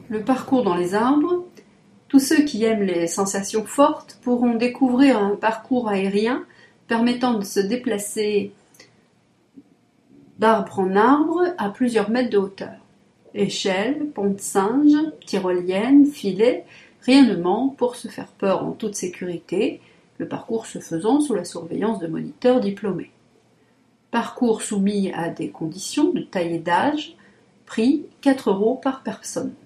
Le parcours dans les arbres. Tous ceux qui aiment les sensations fortes pourront découvrir un parcours aérien permettant de se déplacer d'arbre en arbre à plusieurs mètres de hauteur. Échelle, pont de singe, tyrolienne, filet, rien ne manque pour se faire peur en toute sécurité, le parcours se faisant sous la surveillance de moniteurs diplômés. Parcours soumis à des conditions de taille et d'âge, prix 4 € par personne.